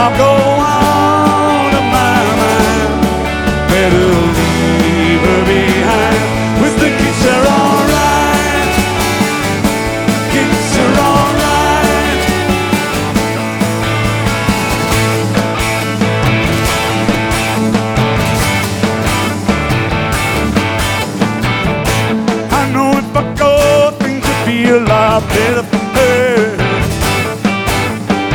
I'll go out of my mind. Better leave her behind. With the kids are alright. Kids are alright. I know if I go, things would be a lot better.